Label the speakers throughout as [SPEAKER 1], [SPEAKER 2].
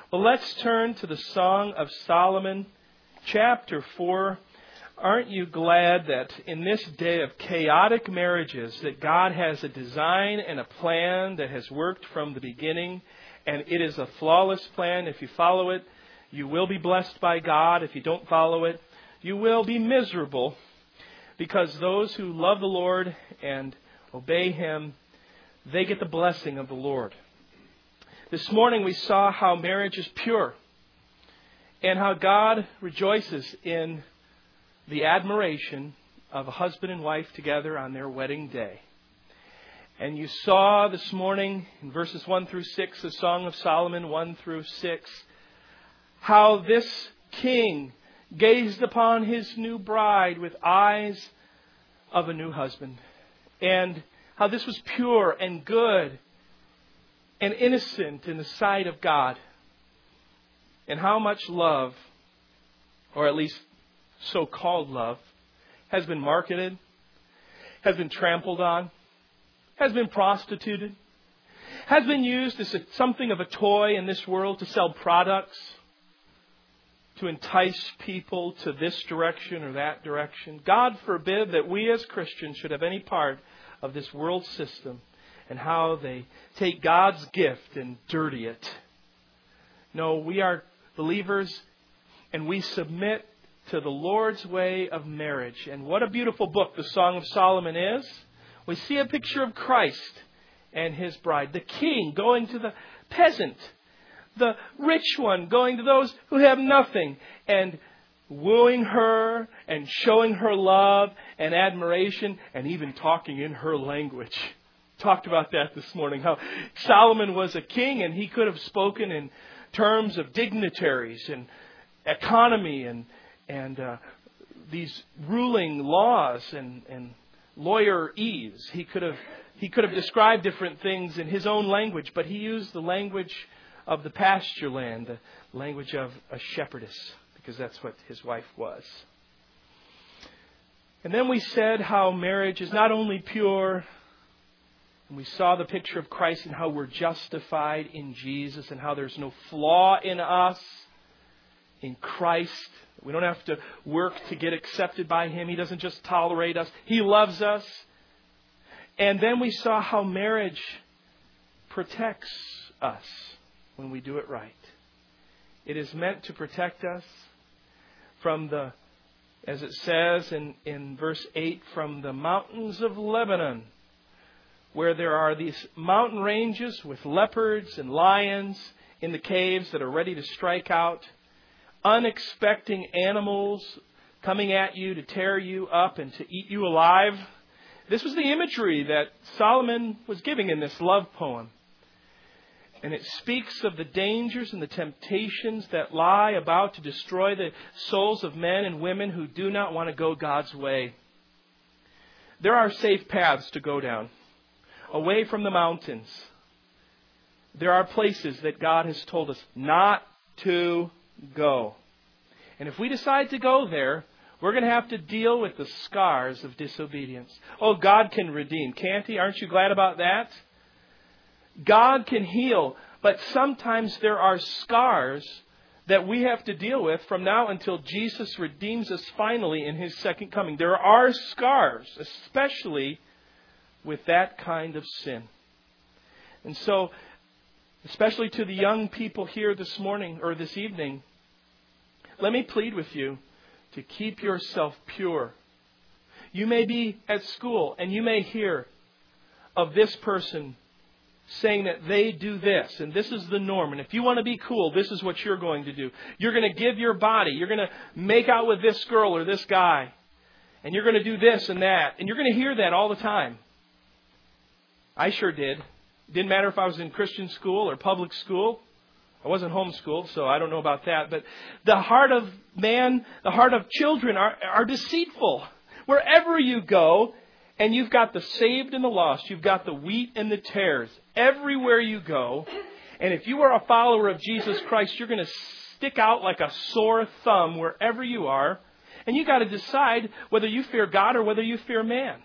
[SPEAKER 1] Well, let's turn to the Song of Solomon, chapter 4. Aren't you glad that in this day of chaotic marriages that God has a design and a plan that has worked from the beginning, and it is a flawless plan. If you follow it, you will be blessed by God. If you don't follow it, you will be miserable, because those who love the Lord and obey Him, they get the blessing of the Lord. This morning we saw how marriage is pure and how God rejoices in the admiration of a husband and wife together on their wedding day. And you saw this morning in verses 1 through 6, the Song of Solomon 1 through 6, how this king gazed upon his new bride with eyes of a new husband, and how this was pure and good and innocent in the sight of God, and how much love, or at least so-called love, has been marketed, has been trampled on, has been prostituted, has been used as something of a toy in this world to sell products, to entice people to this direction or that direction. God forbid that we as Christians should have any part of this world system and how they take God's gift and dirty it. No, we are believers and we submit to the Lord's way of marriage. And what a beautiful book the Song of Solomon is. We see a picture of Christ and His bride. The king going to the peasant. The rich one going to those who have nothing. And wooing her and showing her love and admiration and even talking in her language. Talked about that this morning. How Solomon was a king and he could have spoken in terms of dignitaries and economy and these ruling laws and lawyerese. He could have described different things in his own language, but he used the language of the pasture land, the language of a shepherdess, because that's what his wife was. And then we said how marriage is not only pure, and we saw the picture of Christ and how we're justified in Jesus and how there's no flaw in us in Christ. We don't have to work to get accepted by Him. He doesn't just tolerate us. He loves us. And then we saw how marriage protects us when we do it right. It is meant to protect us from the, as it says in verse 8, from the mountains of Lebanon, where there are these mountain ranges with leopards and lions in the caves that are ready to strike out, unexpected animals coming at you to tear you up and to eat you alive. This was the imagery that Solomon was giving in this love poem. And it speaks of the dangers and the temptations that lie about to destroy the souls of men and women who do not want to go God's way. There are safe paths to go down, away from the mountains. There are places that God has told us not to go. And if we decide to go there, we're going to have to deal with the scars of disobedience. Oh, God can redeem, can't He? Aren't you glad about that? God can heal, but sometimes there are scars that we have to deal with from now until Jesus redeems us finally in His second coming. There are scars, especially with that kind of sin. And so, especially to the young people here this morning or this evening, let me plead with you to keep yourself pure. You may be at school and you may hear of this person saying that they do this and this is the norm. And if you want to be cool, this is what you're going to do. You're going to give your body. You're going to make out with this girl or this guy. And you're going to do this and that. And you're going to hear that all the time. I sure did. Didn't matter if I was in Christian school or public school. I wasn't homeschooled, so I don't know about that. But the heart of man, the heart of children are deceitful. Wherever you go, and you've got the saved and the lost. You've got the wheat and the tares. Everywhere you go. And if you are a follower of Jesus Christ, you're going to stick out like a sore thumb wherever you are. And you got to decide whether you fear God or whether you fear man.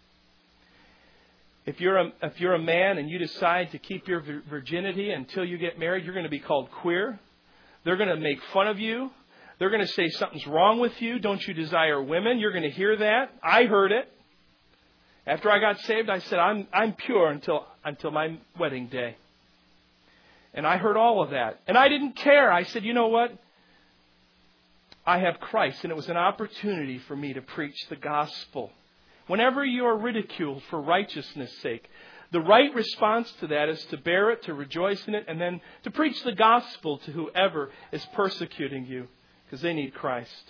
[SPEAKER 1] If you're a man and you decide to keep your virginity until you get married, you're going to be called queer. They're going to make fun of you. They're going to say something's wrong with you. Don't you desire women? You're going to hear that. I heard it. After I got saved, I said, I'm pure until my wedding day. And I heard all of that. And I didn't care. I said, you know what? I have Christ. And it was an opportunity for me to preach the gospel. Whenever you are ridiculed for righteousness' sake, the right response to that is to bear it, to rejoice in it, and then to preach the gospel to whoever is persecuting you, because they need Christ.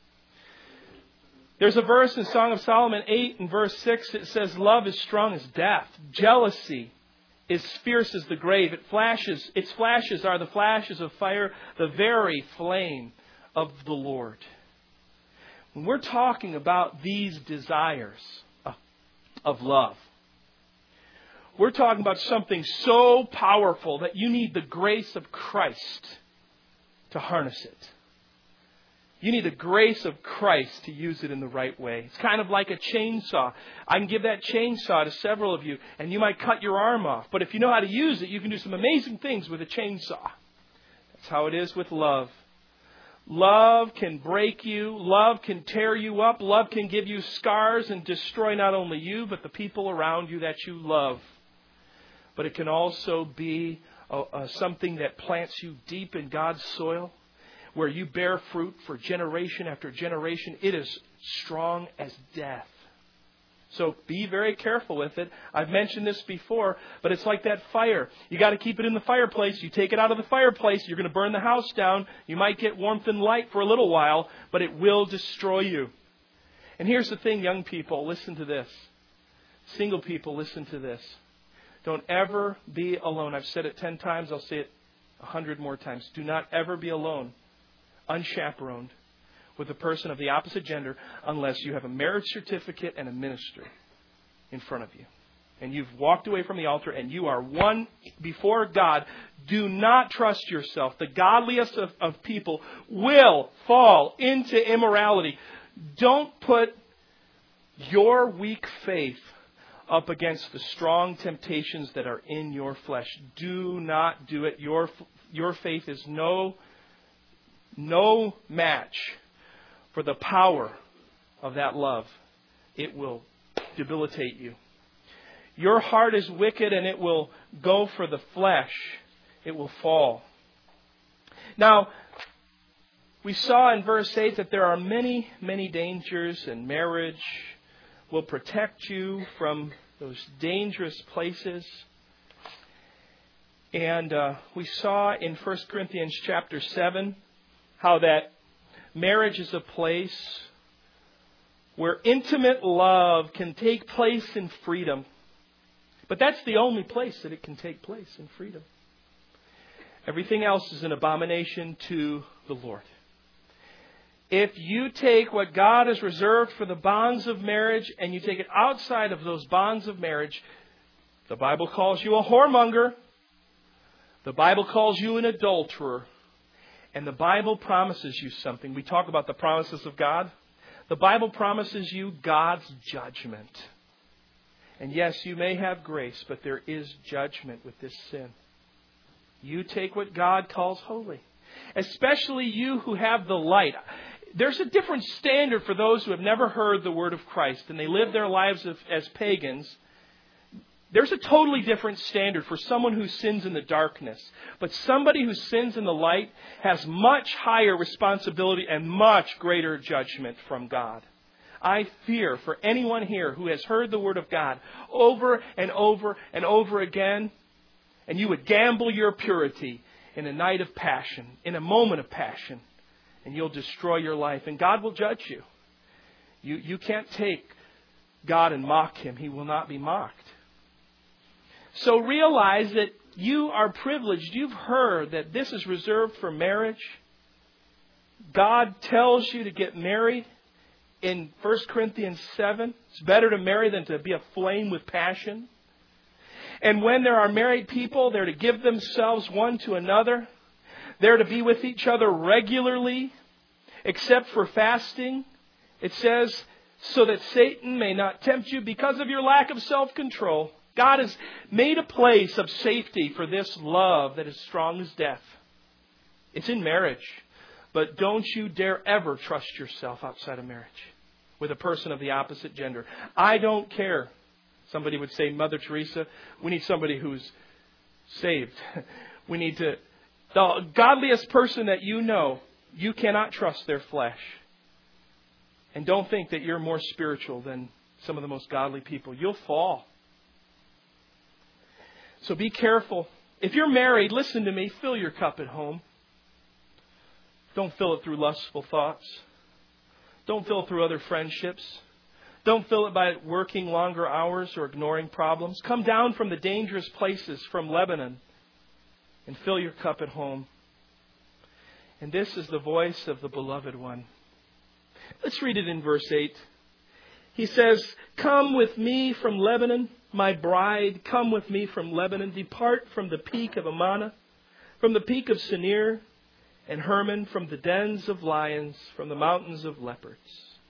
[SPEAKER 1] There's a verse in Song of Solomon 8 and verse 6 that says, love is strong as death. Jealousy is fierce as the grave. Its flashes are the flashes of fire, the very flame of the Lord. When we're talking about these desires of love, we're talking about something so powerful that you need the grace of Christ to harness it. You need the grace of Christ to use it in the right way. It's kind of like a chainsaw. I can give that chainsaw to several of you, and you might cut your arm off. But if you know how to use it, you can do some amazing things with a chainsaw. That's how it is with love. Love can break you. Love can tear you up. Love can give you scars and destroy not only you, but the people around you that you love. But it can also be something that plants you deep in God's soil, where you bear fruit for generation after generation. It is strong as death. So be very careful with it. I've mentioned this before, but it's like that fire. You got to keep it in the fireplace. You take it out of the fireplace, you're going to burn the house down. You might get warmth and light for a little while, but it will destroy you. And here's the thing, young people, listen to this. Single people, listen to this. Don't ever be alone. I've said it 10 times. I'll say it 100 more times. Do not ever be alone, unchaperoned, with a person of the opposite gender unless you have a marriage certificate and a minister in front of you. And you've walked away from the altar and you are one before God. Do not trust yourself. The godliest of people will fall into immorality. Don't put your weak faith up against the strong temptations that are in your flesh. Do not do it. Your faith is no match for the power of that love. It will debilitate you. Your heart is wicked and it will go for the flesh. It will fall. Now, we saw in verse 8 that there are many, many dangers, and marriage will protect you from those dangerous places. And we saw in 1 Corinthians chapter 7 how that marriage is a place where intimate love can take place in freedom. But that's the only place that it can take place, in freedom. Everything else is an abomination to the Lord. If you take what God has reserved for the bonds of marriage and you take it outside of those bonds of marriage, the Bible calls you a whoremonger. The Bible calls you an adulterer. And the Bible promises you something. We talk about the promises of God. The Bible promises you God's judgment. And yes, you may have grace, but there is judgment with this sin. You take what God calls holy. Especially you who have the light. There's a different standard for those who have never heard the word of Christ and they live their lives as pagans. There's a totally different standard for someone who sins in the darkness. But somebody who sins in the light has much higher responsibility and much greater judgment from God. I fear for anyone here who has heard the word of God over and over and over again, and you would gamble your purity in a night of passion, in a moment of passion, and you'll destroy your life. And God will judge you. You can't take God and mock Him. He will not be mocked. So realize that you are privileged. You've heard that this is reserved for marriage. God tells you to get married in 1 Corinthians 7. It's better to marry than to be aflame with passion. And when there are married people, they're to give themselves one to another. They're to be with each other regularly, except for fasting. It says, so that Satan may not tempt you because of your lack of self-control. God has made a place of safety for this love that is strong as death. It's in marriage. But don't you dare ever trust yourself outside of marriage with a person of the opposite gender. I don't care. Somebody would say, Mother Teresa, we need somebody who's saved. We need to... The godliest person that you know, you cannot trust their flesh. And don't think that you're more spiritual than some of the most godly people. You'll fall. So be careful. If you're married, listen to me, fill your cup at home. Don't fill it through lustful thoughts. Don't fill it through other friendships. Don't fill it by working longer hours or ignoring problems. Come down from the dangerous places from Lebanon and fill your cup at home. And this is the voice of the beloved one. Let's read it in verse 8. He says, "Come with me from Lebanon, my bride, come with me from Lebanon. Depart from the peak of Amana, from the peak of Senir and Hermon, from the dens of lions, from the mountains of leopards."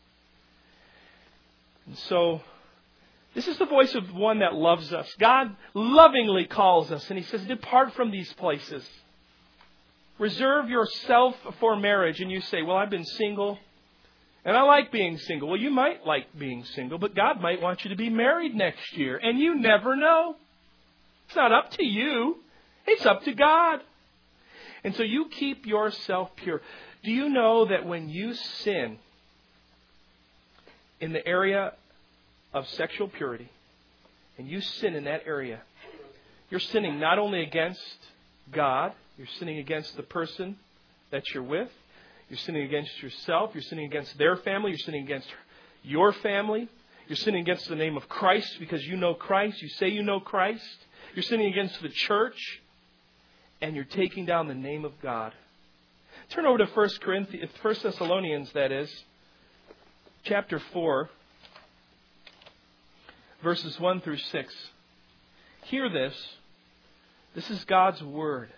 [SPEAKER 1] And so, this is the voice of one that loves us. God lovingly calls us, and He says, depart from these places. Reserve yourself for marriage. And you say, well, I've been single, and I like being single. Well, you might like being single, but God might want you to be married next year. And you never know. It's not up to you. It's up to God. And so you keep yourself pure. Do you know that when you sin in the area of sexual purity, and you sin in that area, you're sinning not only against God, you're sinning against the person that you're with, you're sinning against yourself, you're sinning against their family, you're sinning against your family, you're sinning against the name of Christ because you know Christ, you say you know Christ, you're sinning against the church, and you're taking down the name of God. Turn over to 1 Thessalonians, that is, chapter 4, verses 1 through 6. Hear this. This is God's Word.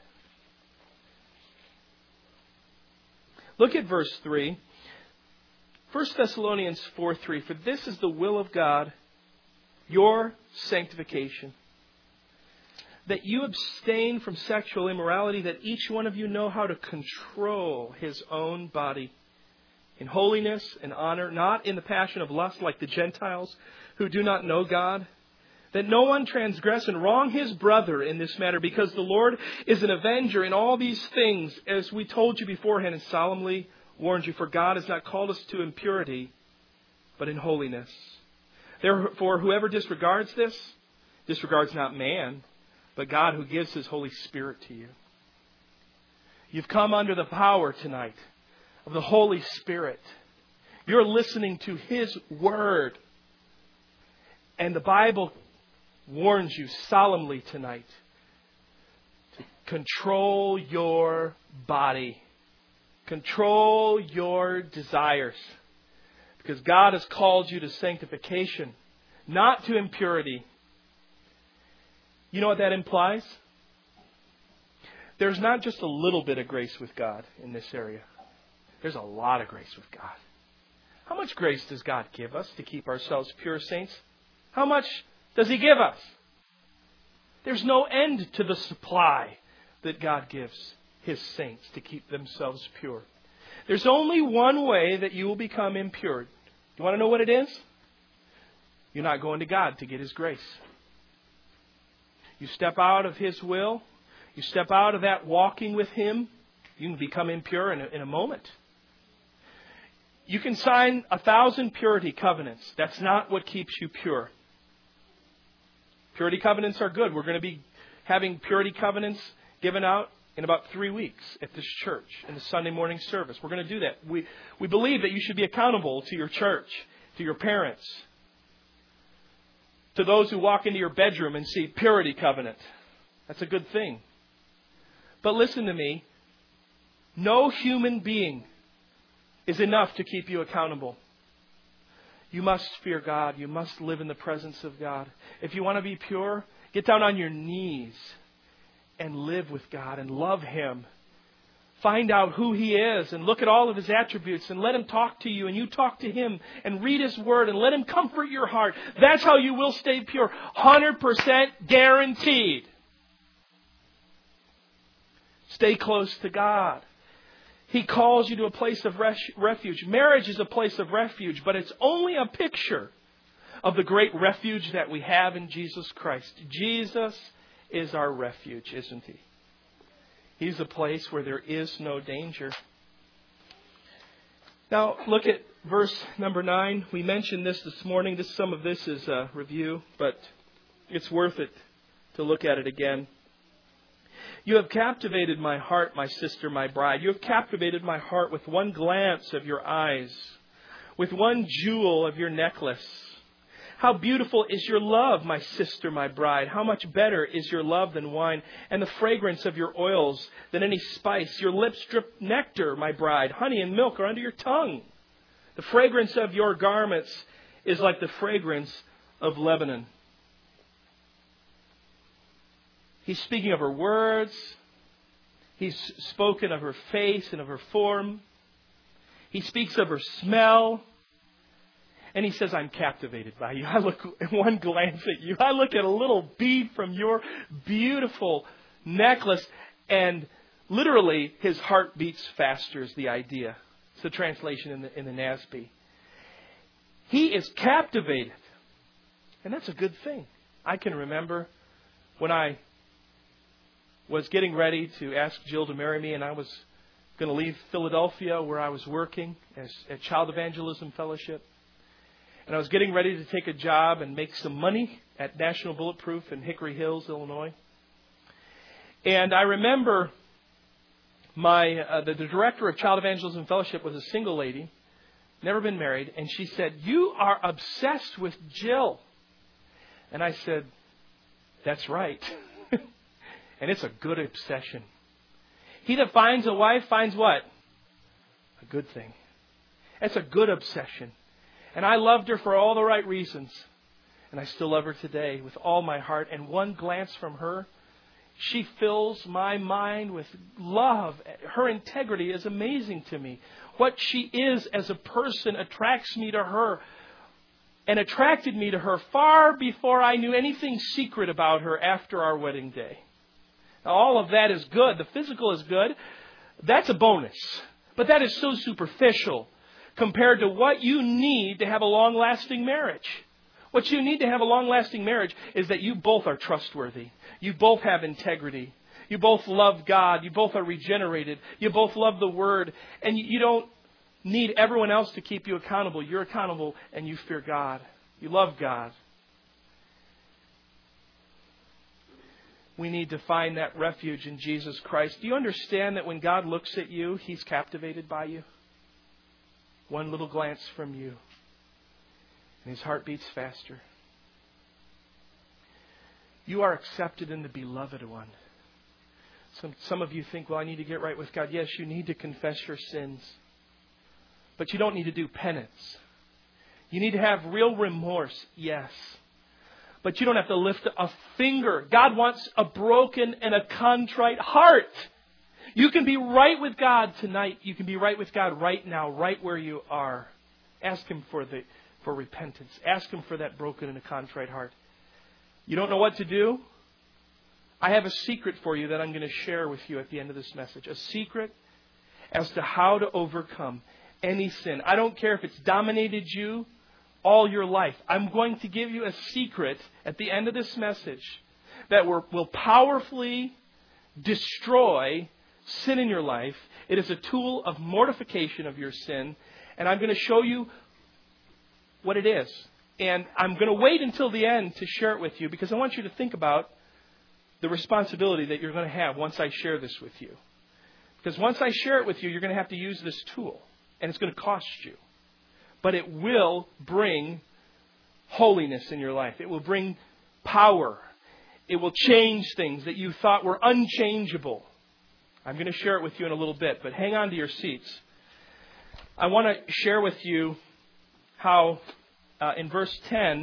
[SPEAKER 1] Look at verse 3. 1 Thessalonians 4:3. For this is the will of God, your sanctification, that you abstain from sexual immorality, that each one of you know how to control his own body in holiness and honor, not in the passion of lust like the Gentiles who do not know God, that no one transgress and wrong his brother in this matter, because the Lord is an avenger in all these things, as we told you beforehand and solemnly warned you. For God has not called us to impurity, but in holiness. Therefore, whoever disregards this, disregards not man, but God who gives His Holy Spirit to you. You've come under the power tonight of the Holy Spirit. You're listening to His Word. And the Bible warns you solemnly tonight to control your body. Control your desires. Because God has called you to sanctification, not to impurity. You know what that implies? There's not just a little bit of grace with God in this area. There's a lot of grace with God. How much grace does God give us to keep ourselves pure, saints? How much does He give us? There's no end to the supply that God gives His saints to keep themselves pure. There's only one way that you will become impure. You want to know what it is? You're not going to God to get His grace. You step out of His will. You step out of that walking with Him. You can become impure in a moment. You can sign 1,000 purity covenants. That's not what keeps you pure. Purity covenants are good. We're going to be having purity covenants given out in about 3 weeks at this church in the Sunday morning service. We're going to do that. We believe that you should be accountable to your church, to your parents, to those who walk into your bedroom and see purity covenant. That's a good thing. But listen to me. No human being is enough to keep you accountable. You must fear God. You must live in the presence of God. If you want to be pure, get down on your knees and live with God and love Him. Find out who He is and look at all of His attributes and let Him talk to you and you talk to Him and read His Word and let Him comfort your heart. That's how you will stay pure. 100% guaranteed. Stay close to God. He calls you to a place of refuge. Marriage is a place of refuge, but it's only a picture of the great refuge that we have in Jesus Christ. Jesus is our refuge, isn't He? He's a place where there is no danger. Now, look at verse number 9. We mentioned this morning. Some of this is a review, but it's worth it to look at it again. You have captivated my heart, my sister, my bride. You have captivated my heart with one glance of your eyes, with one jewel of your necklace. How beautiful is your love, my sister, my bride. How much better is your love than wine, and the fragrance of your oils than any spice. Your lips drip nectar, my bride. Honey and milk are under your tongue. The fragrance of your garments is like the fragrance of Lebanon. He's speaking of her words. He's spoken of her face and of her form. He speaks of her smell. And he says, I'm captivated by you. I look at one glance at you. I look at a little bead from your beautiful necklace. And literally, his heart beats faster is the idea. It's the translation in the NASB. He is captivated. And that's a good thing. I can remember when I was getting ready to ask Jill to marry me, and I was going to leave Philadelphia where I was working at Child Evangelism Fellowship. And I was getting ready to take a job and make some money at National Bulletproof in Hickory Hills, Illinois. And I remember the director of Child Evangelism Fellowship was a single lady, never been married, and she said, "You are obsessed with Jill." And I said, "That's right." And it's a good obsession. He that finds a wife finds what? A good thing. It's a good obsession. And I loved her for all the right reasons. And I still love her today with all my heart. And one glance from her, she fills my mind with love. Her integrity is amazing to me. What she is as a person attracts me to her and attracted me to her far before I knew anything secret about her after our wedding day. Now, all of that is good. The physical is good. That's a bonus. But that is so superficial compared to what you need to have a long-lasting marriage. What you need to have a long-lasting marriage is that you both are trustworthy. You both have integrity. You both love God. You both are regenerated. You both love the Word. And you don't need everyone else to keep you accountable. You're accountable and you fear God. You love God. We need to find that refuge in Jesus Christ. Do you understand that when God looks at you, He's captivated by you? One little glance from you, and His heart beats faster. You are accepted in the beloved one. Some of you think, well, I need to get right with God. Yes, you need to confess your sins. But you don't need to do penance. You need to have real remorse, yes. But you don't have to lift a finger. God wants a broken and a contrite heart. You can be right with God tonight. You can be right with God right now, right where you are. Ask Him for repentance. Ask Him for that broken and a contrite heart. You don't know what to do? I have a secret for you that I'm going to share with you at the end of this message. A secret as to how to overcome any sin. I don't care if it's dominated you all your life. I'm going to give you a secret at the end of this message that will powerfully destroy sin in your life. It is a tool of mortification of your sin. And I'm going to show you what it is. And I'm going to wait until the end to share it with you because I want you to think about the responsibility that you're going to have once I share this with you. Because once I share it with you, you're going to have to use this tool. And it's going to cost you. But it will bring holiness in your life. It will bring power. It will change things that you thought were unchangeable. I'm going to share it with you in a little bit, but hang on to your seats. I want to share with you how in verse 10,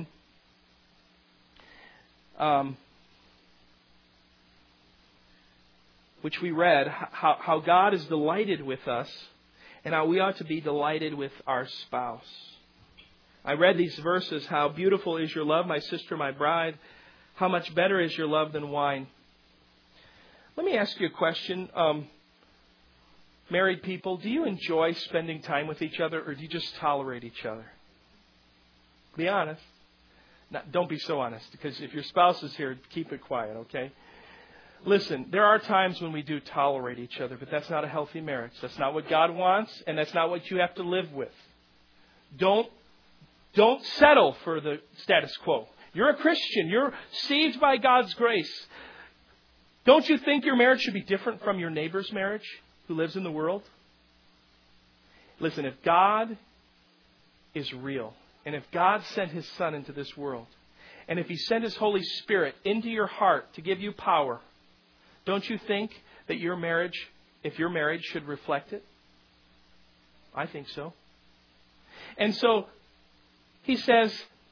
[SPEAKER 1] which we read, how God is delighted with us and how we ought to be delighted with our spouse. I read these verses, how beautiful is your love, my sister, my bride. How much better is your love than wine. Let me ask you a question. Married people, do you enjoy spending time with each other, or do you just tolerate each other? Be honest. Now, don't be so honest, because if your spouse is here, keep it quiet, okay? Listen, there are times when we do tolerate each other, but that's not a healthy marriage. That's not what God wants, and that's not what you have to live with. Don't settle for the status quo. You're a Christian. You're saved by God's grace. Don't you think your marriage should be different from your neighbor's marriage who lives in the world? Listen, if God is real, and if God sent His Son into this world, and if He sent His Holy Spirit into your heart to give you power, don't you think that your marriage, if you're married, should reflect it? I think so. And so, he says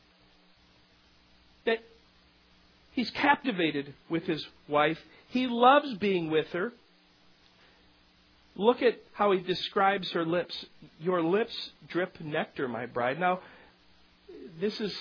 [SPEAKER 1] that he's captivated with his wife. He loves being with her. Look at how he describes her lips. Your lips drip nectar, my bride. Now, this is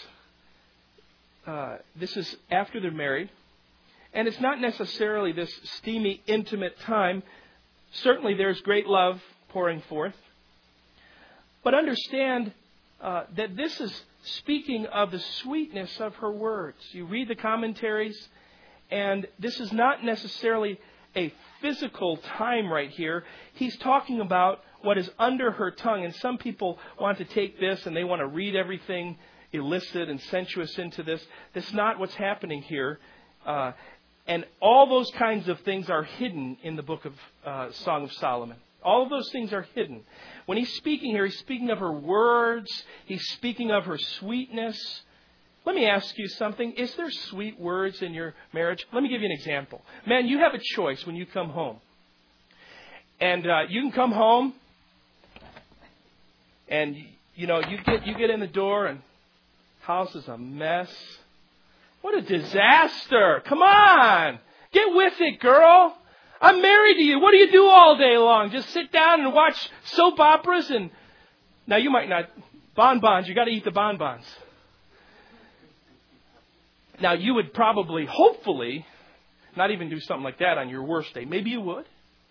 [SPEAKER 1] after they're married. And it's not necessarily this steamy, intimate time. Certainly there's great love pouring forth. But understand that this is speaking of the sweetness of her words. You read the commentaries, and this is not necessarily a physical time right here. He's talking about what is under her tongue. And some people want to take this and they want to read everything illicit and sensuous into this. That's not what's happening here. And all those kinds of things are hidden in the book of Song of Solomon. All of those things are hidden. When he's speaking here, he's speaking of her words. He's speaking of her sweetness. Let me ask you something. Is there sweet words in your marriage? Let me give you an example. Man, you have a choice when you come home. And you can come home and, you get in the door and house is a mess. What a disaster. Come on. Get with it, girl. I'm married to you. What do you do all day long? Just sit down and watch soap operas? And now you might not. Bonbons. You got to eat the bonbons. Now you would probably, hopefully, not even do something like that on your worst day. Maybe you would.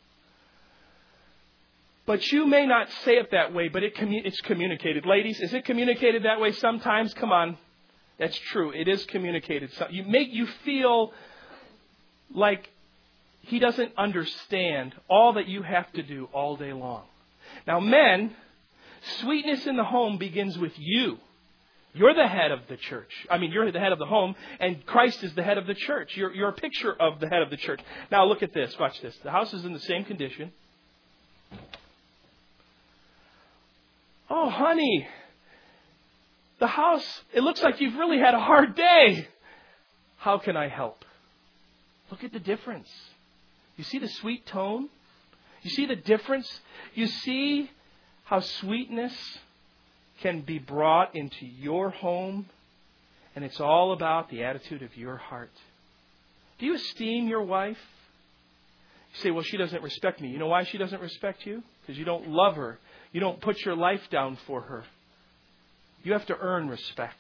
[SPEAKER 1] But you may not say it that way, but it's communicated. Ladies, is it communicated that way sometimes? Come on. That's true. It is communicated. You feel like he doesn't understand all that you have to do all day long. Now, men, sweetness in the home begins with you. You're the head of the church. You're the head of the home, and Christ is the head of the church. You're a picture of the head of the church. Now, look at this. Watch this. The house is in the same condition. Oh, honey. The house, it looks like you've really had a hard day. How can I help? Look at the difference. You see the sweet tone? You see the difference? You see how sweetness can be brought into your home? And it's all about the attitude of your heart. Do you esteem your wife? You say, well, she doesn't respect me. You know why she doesn't respect you? Because you don't love her. You don't put your life down for her. You have to earn respect.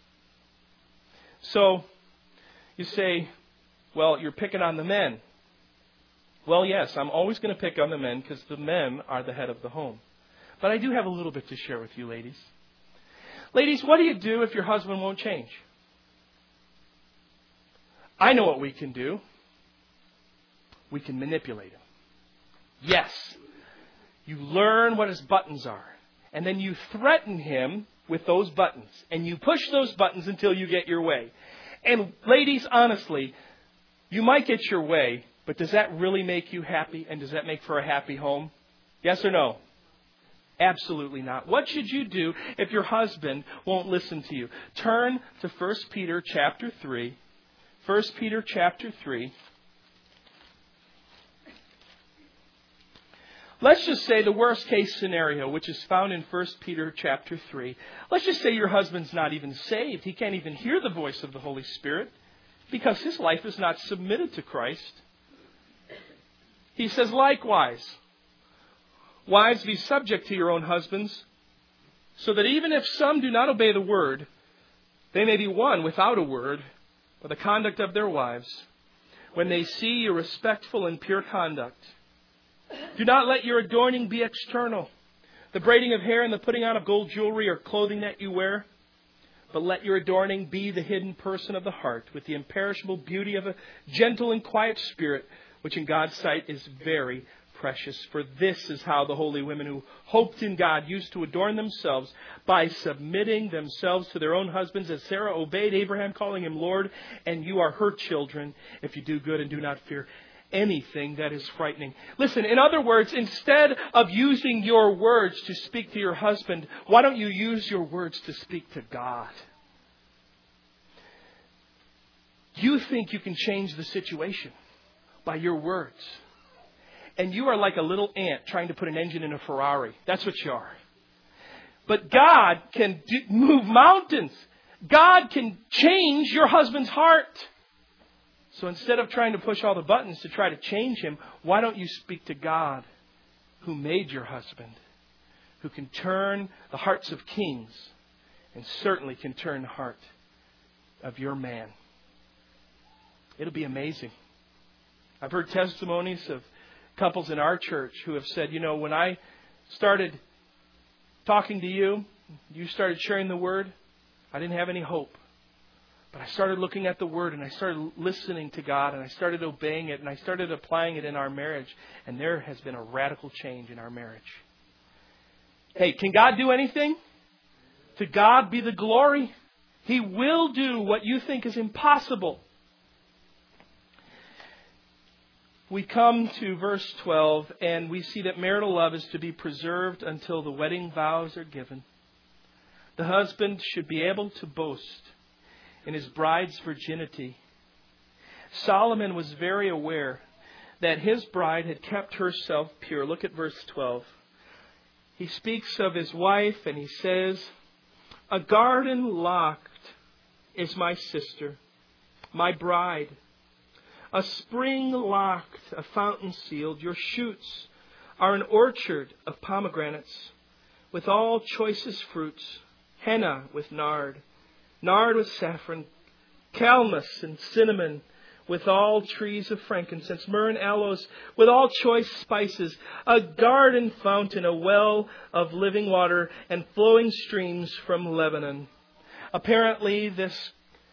[SPEAKER 1] So, you say, well, you're picking on the men. Well, yes, I'm always going to pick on the men because the men are the head of the home. But I do have a little bit to share with you, ladies. Ladies, what do you do if your husband won't change? I know what we can do. We can manipulate him. Yes. You learn what his buttons are. And then you threaten him with those buttons. And you push those buttons until you get your way. And ladies, honestly, you might get your way, but does that really make you happy? And does that make for a happy home? Yes or no? Absolutely not. What should you do if your husband won't listen to you? Turn to 1 Peter chapter 3. 1 Peter chapter 3. Let's just say the worst case scenario, which is found in 1 Peter chapter 3. Let's just say your husband's not even saved. He can't even hear the voice of the Holy Spirit because his life is not submitted to Christ. He says, likewise, wives, be subject to your own husbands, so that even if some do not obey the word, they may be won without a word by the conduct of their wives, when they see your respectful and pure conduct. Do not let your adorning be external, the braiding of hair and the putting on of gold jewelry or clothing that you wear. But let your adorning be the hidden person of the heart, with the imperishable beauty of a gentle and quiet spirit, which in God's sight is very precious. For this is how the holy women who hoped in God used to adorn themselves, by submitting themselves to their own husbands, as Sarah obeyed Abraham, calling him Lord. And you are her children, if you do good and do not fear anything that is frightening. Listen, in other words, instead of using your words to speak to your husband, why don't you use your words to speak to God? You think you can change the situation by your words. And you are like a little ant trying to put an engine in a Ferrari. That's what you are. But God can move mountains. God can change your husband's heart. So instead of trying to push all the buttons to try to change him, why don't you speak to God, who made your husband, who can turn the hearts of kings and certainly can turn the heart of your man. It'll be amazing. I've heard testimonies of couples in our church who have said, when I started talking to you, you started sharing the word, I didn't have any hope. But I started looking at the Word and I started listening to God and I started obeying it and I started applying it in our marriage. And there has been a radical change in our marriage. Hey, can God do anything? To God be the glory. He will do what you think is impossible. We come to verse 12 and we see that marital love is to be preserved until the wedding vows are given. The husband should be able to boast in his bride's virginity. Solomon was very aware that his bride had kept herself pure. Look at verse 12. He speaks of his wife and he says, "A garden locked is my sister, my bride. A spring locked, a fountain sealed. Your shoots are an orchard of pomegranates with all choicest fruits, henna with nard, nard with saffron, calamus and cinnamon, with all trees of frankincense, myrrh and aloes, with all choice spices, a garden fountain, a well of living water, and flowing streams from Lebanon." Apparently, this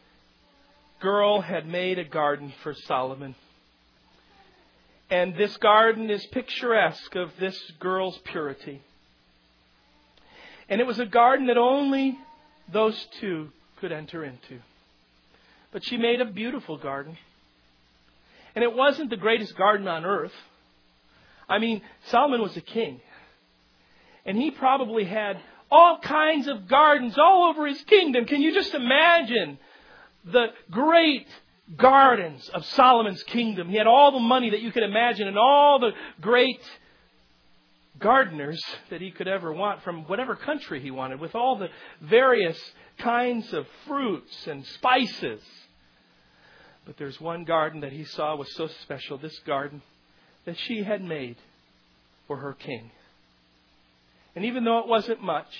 [SPEAKER 1] girl had made a garden for Solomon. And this garden is picturesque of this girl's purity. And it was a garden that only those two could enter into. But she made a beautiful garden. And it wasn't the greatest garden on earth. I mean, Solomon was a king. And he probably had all kinds of gardens all over his kingdom. Can you just imagine the great gardens of Solomon's kingdom? He had all the money that you could imagine and all the great gardeners that he could ever want from whatever country he wanted, with all the various kinds of fruits and spices. But there's one garden that he saw was so special, this garden that she had made for her king. And even though it wasn't much,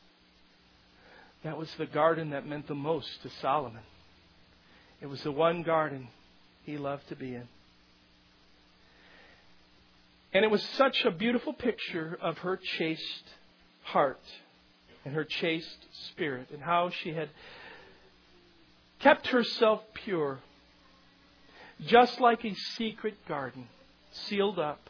[SPEAKER 1] that was the garden that meant the most to Solomon. It was the one garden he loved to be in. And it was such a beautiful picture of her chaste heart and her chaste spirit and how she had kept herself pure, just like a secret garden, sealed up.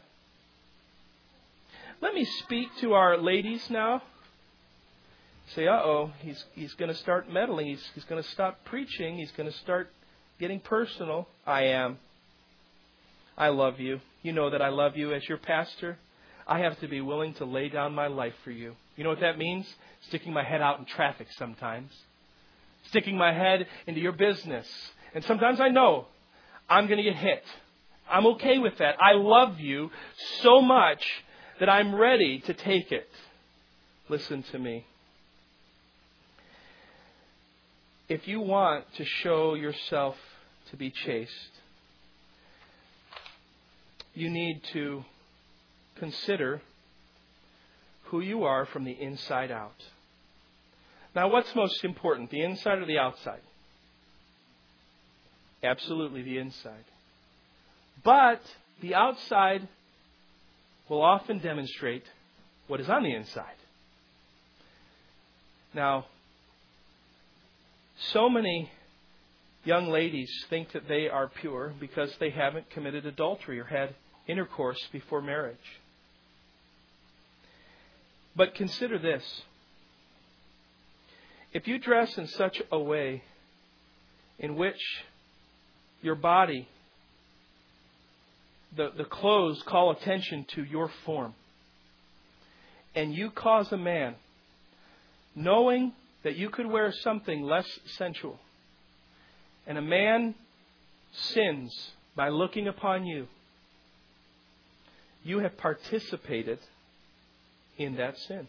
[SPEAKER 1] Let me speak to our ladies now. Say, he's going to start meddling. He's going to stop preaching. He's going to start getting personal. I am. I love you. You know that I love you as your pastor. I have to be willing to lay down my life for you. You know what that means? Sticking my head out in traffic sometimes. Sticking my head into your business. And sometimes I know I'm going to get hit. I'm okay with that. I love you so much that I'm ready to take it. Listen to me. If you want to show yourself to be chaste, you need to consider who you are from the inside out. Now, what's most important, the inside or the outside? Absolutely the inside. But the outside will often demonstrate what is on the inside. Now, so many young ladies think that they are pure because they haven't committed adultery or had intercourse before marriage. But consider this. If you dress in such a way in which your body, the clothes call attention to your form, and you cause a man, knowing that you could wear something less sensual, and a man sins by looking upon you, you have participated in that sin.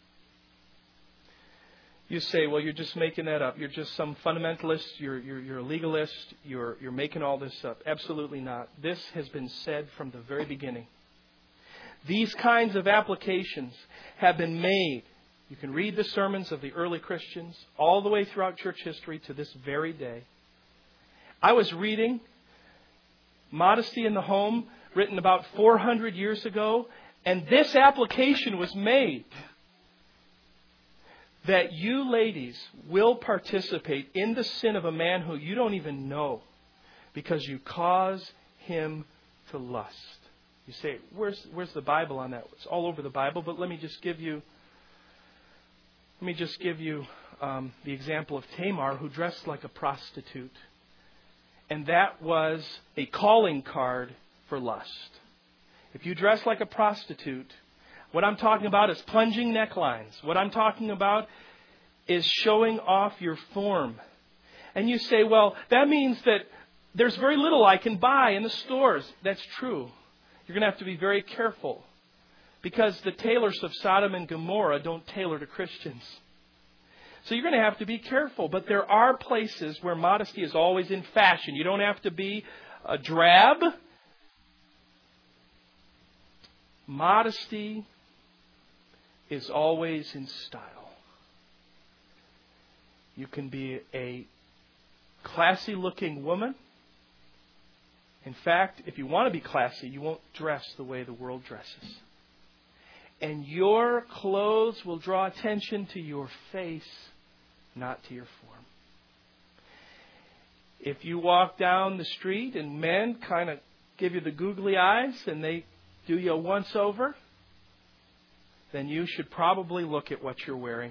[SPEAKER 1] You say, well, you're just making that up. You're just some fundamentalist. You're a legalist. You're making all this up. Absolutely not. This has been said from the very beginning. These kinds of applications have been made. You can read the sermons of the early Christians all the way throughout church history to this very day. I was reading Modesty in the Home, written about 400 years ago, and this application was made. That you ladies will participate in the sin of a man who you don't even know because you cause him to lust. You say, where's the Bible on that? It's all over the Bible, but let me just give you the example of Tamar, who dressed like a prostitute. And that was a calling card for lust. If you dress like a prostitute, what I'm talking about is plunging necklines. What I'm talking about is showing off your form. And you say, well, that means that there's very little I can buy in the stores. That's true. You're going to have to be very careful. Because the tailors of Sodom and Gomorrah don't tailor to Christians. So you're going to have to be careful. But there are places where modesty is always in fashion. You don't have to be a drab. Modesty is always in style. You can be a classy looking woman. In fact, if you want to be classy, you won't dress the way the world dresses. And your clothes will draw attention to your face, not to your form. If you walk down the street and men kind of give you the googly eyes and they do you a once over, then you should probably look at what you're wearing.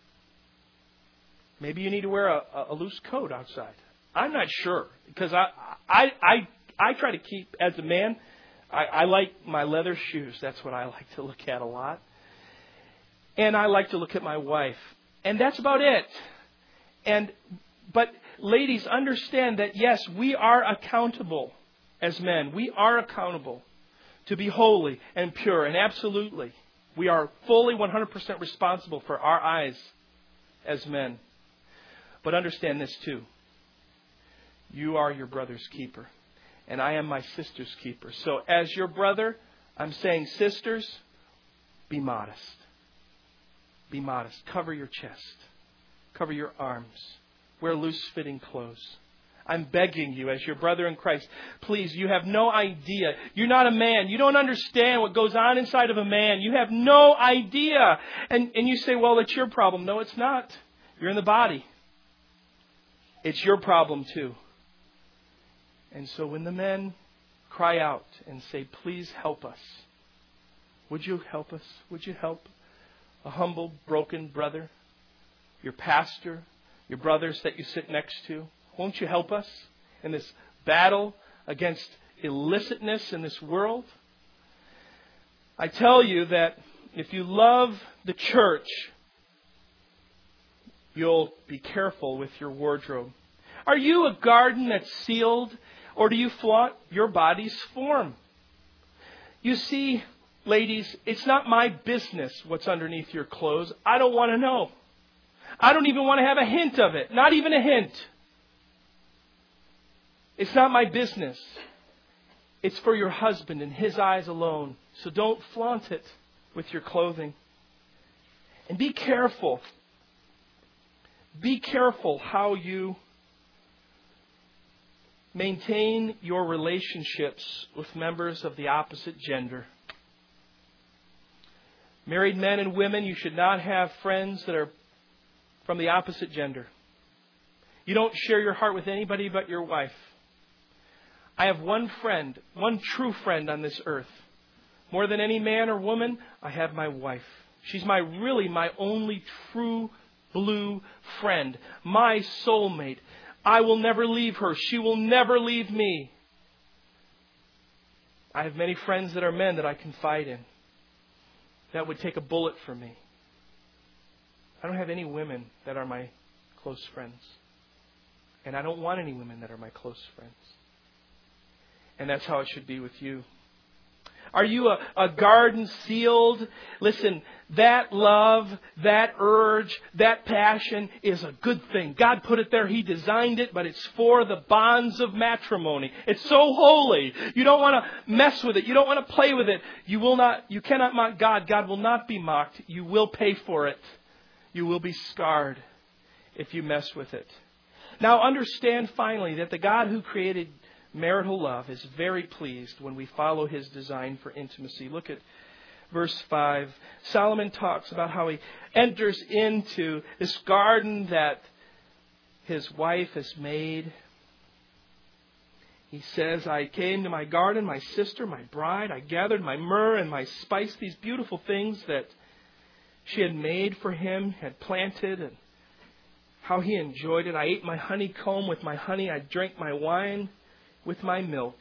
[SPEAKER 1] Maybe you need to wear a loose coat outside. I'm not sure, because I try to keep, as a man, I like my leather shoes. That's what I like to look at a lot. And I like to look at my wife. And that's about it. But ladies, understand that yes, we are accountable as men. We are accountable to be holy and pure, and absolutely. We are fully 100% responsible for our eyes as men. But understand this too. You are your brother's keeper. And I am my sister's keeper. So as your brother, I'm saying, sisters, be modest. Be modest. Cover your chest. Cover your arms. Wear loose-fitting clothes. I'm begging you as your brother in Christ, please, you have no idea. You're not a man. You don't understand what goes on inside of a man. You have no idea. And you say, well, it's your problem. No, it's not. You're in the body. It's your problem too. And so when the men cry out and say, please help us. Would you help us? Would you help a humble, broken brother? Your pastor? Your brothers that you sit next to? Won't you help us in this battle against illicitness in this world? I tell you that if you love the church, you'll be careful with your wardrobe. Are you a garden that's sealed, or do you flaunt your body's form? You see, ladies, it's not my business what's underneath your clothes. I don't want to know. I don't even want to have a hint of it. Not even a hint. It's not my business. It's for your husband and his eyes alone. So don't flaunt it with your clothing. And be careful. Be careful how you maintain your relationships with members of the opposite gender. Married men and women, you should not have friends that are from the opposite gender. You don't share your heart with anybody but your wife. I have one friend, one true friend on this earth. More than any man or woman, I have my wife. She's my only true blue friend. My soulmate. I will never leave her. She will never leave me. I have many friends that are men that I confide in. That would take a bullet for me. I don't have any women that are my close friends. And I don't want any women that are my close friends. And that's how it should be with you. Are you a garden sealed? Listen, that love, that urge, that passion is a good thing. God put it there. He designed it, but it's for the bonds of matrimony. It's so holy. You don't want to mess with it. You don't want to play with it. You cannot mock God. God will not be mocked. You will pay for it. You will be scarred if you mess with it. Now understand finally that the God who created marital love is very pleased when we follow His design for intimacy. Look at verse 5. Solomon talks about how he enters into this garden that his wife has made. He says, I came to my garden, my sister, my bride. I gathered my myrrh and my spice, these beautiful things that she had made for him, had planted, and how he enjoyed it. I ate my honeycomb with my honey. I drank my wine with my milk.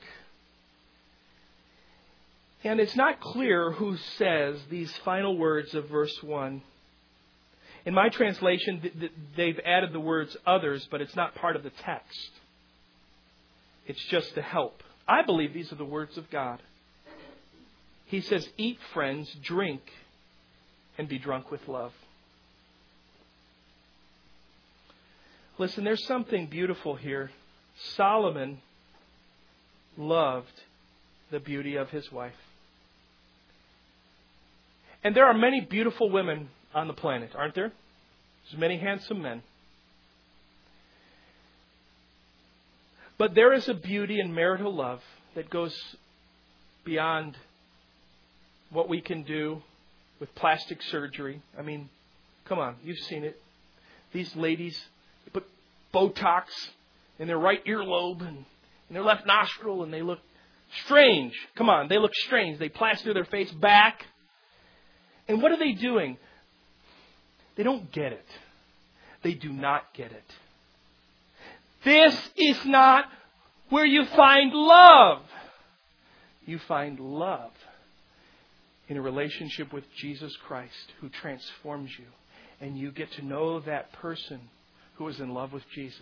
[SPEAKER 1] And it's not clear who says these final words of verse 1. In my translation, they've added the words others, but it's not part of the text. It's just to help. I believe these are the words of God. He says, eat, friends, drink, and be drunk with love. Listen, there's something beautiful here. Solomon loved the beauty of his wife. And there are many beautiful women on the planet, aren't there? There's many handsome men. But there is a beauty in marital love that goes beyond what we can do with plastic surgery. I mean, come on, you've seen it. These ladies put Botox in their right earlobe and in their left nostril, and they look strange. Come on, they look strange. They plaster their face back. And what are they doing? They don't get it. They do not get it. This is not where you find love. You find love in a relationship with Jesus Christ, who transforms you. And you get to know that person who is in love with Jesus.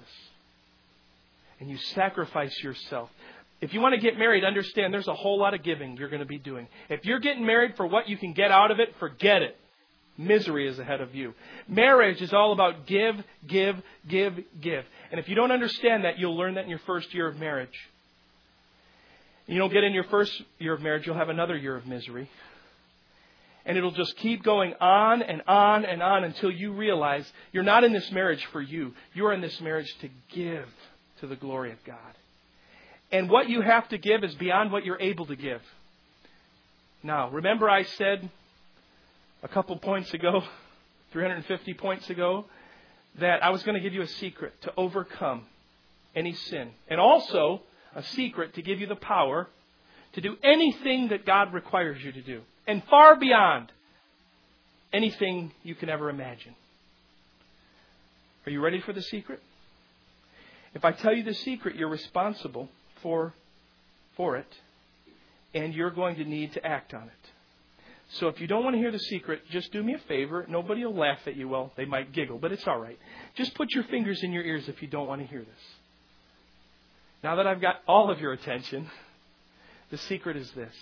[SPEAKER 1] And you sacrifice yourself. If you want to get married, understand there's a whole lot of giving you're going to be doing. If you're getting married for what you can get out of it, forget it. Misery is ahead of you. Marriage is all about give, give, give, give. And if you don't understand that, you'll learn that in your first year of marriage. You don't get in your first year of marriage, you'll have another year of misery. And it'll just keep going on and on and on until you realize you're not in this marriage for you. You're in this marriage to give to the glory of God. And what you have to give is beyond what you're able to give. Now, remember I said a couple points ago, 350 points ago, that I was going to give you a secret to overcome any sin. And also a secret to give you the power to do anything that God requires you to do. And far beyond anything you can ever imagine. Are you ready for the secret? If I tell you the secret, you're responsible for it. And you're going to need to act on it. So if you don't want to hear the secret, just do me a favor. Nobody will laugh at you. Well, they might giggle, but it's all right. Just put your fingers in your ears if you don't want to hear this. Now that I've got all of your attention, the secret is this.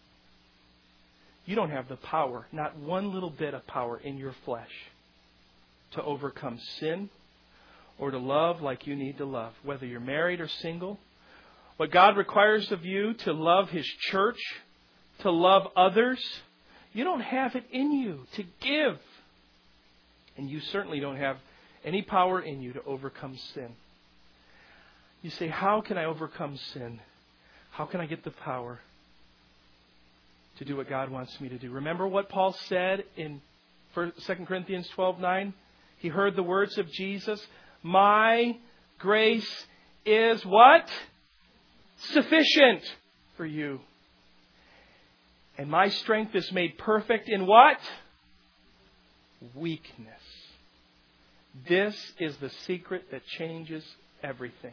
[SPEAKER 1] You don't have the power, not one little bit of power in your flesh to overcome sin or to love like you need to love, whether you're married or single. What God requires of you to love His church, to love others, you don't have it in you to give. And you certainly don't have any power in you to overcome sin. You say, how can I overcome sin? How can I get the power to do what God wants me to do. Remember what Paul said in 2 Corinthians 12:9? He heard the words of Jesus. My grace is what? Sufficient for you. And my strength is made perfect in what? Weakness. This is the secret that changes everything.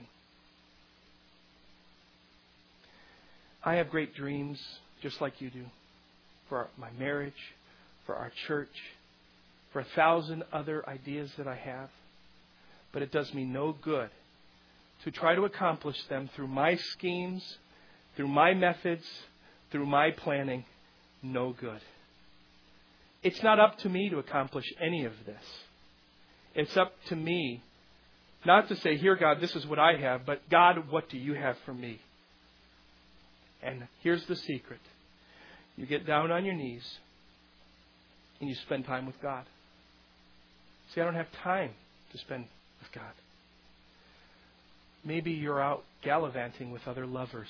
[SPEAKER 1] I have great dreams, just like you do, for my marriage, for our church, for 1,000 other ideas that I have. But it does me no good to try to accomplish them through my schemes, through my methods, through my planning. No good. It's not up to me to accomplish any of this. It's up to me not to say, here, God, this is what I have, but God, what do you have for me? And here's the secret. You get down on your knees and you spend time with God. See, I don't have time to spend with God. Maybe you're out gallivanting with other lovers.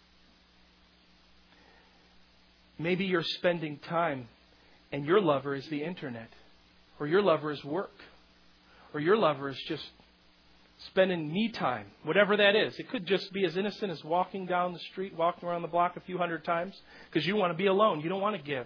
[SPEAKER 1] Maybe you're spending time and your lover is the internet, or your lover is work, or your lover is just spending me time, whatever that is. It could just be as innocent as walking down the street, walking around the block a few hundred times because you want to be alone. You don't want to give.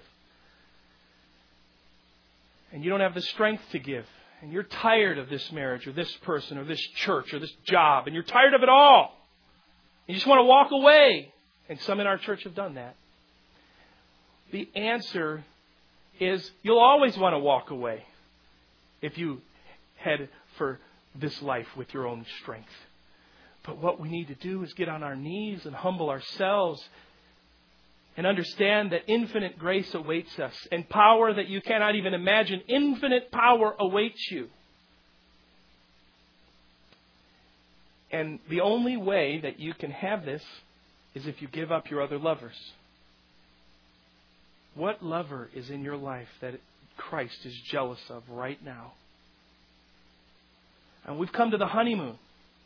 [SPEAKER 1] And you don't have the strength to give. And you're tired of this marriage or this person or this church or this job. And you're tired of it all. You just want to walk away. And some in our church have done that. The answer is you'll always want to walk away if you head for this life with your own strength. But what we need to do is get on our knees and humble ourselves and understand that infinite grace awaits us and power that you cannot even imagine. Infinite power awaits you. And the only way that you can have this is if you give up your other lovers. What lover is in your life that Christ is jealous of right now? And we've come to the honeymoon.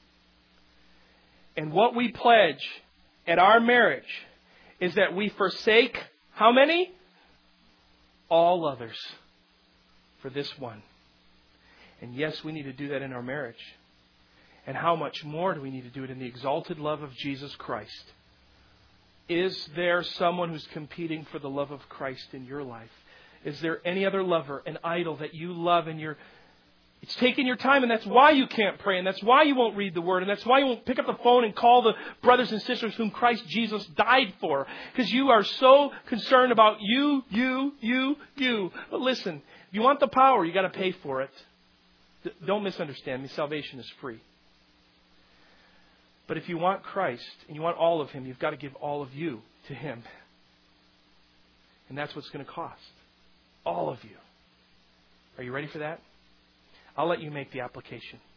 [SPEAKER 1] And what we pledge at our marriage is that we forsake how many? All others for this one. And yes, we need to do that in our marriage. And how much more do we need to do it in the exalted love of Jesus Christ? Is there someone who's competing for the love of Christ in your life? Is there any other lover, an idol that you love and it's taking your time, and that's why you can't pray, and that's why you won't read the Word, and that's why you won't pick up the phone and call the brothers and sisters whom Christ Jesus died for. Because you are so concerned about you. But listen, if you want the power, you got to pay for it. Don't misunderstand me. Salvation is free. But if you want Christ, and you want all of Him, you've got to give all of you to Him. And that's what's going to cost. All of you. Are you ready for that? I'll let you make the application.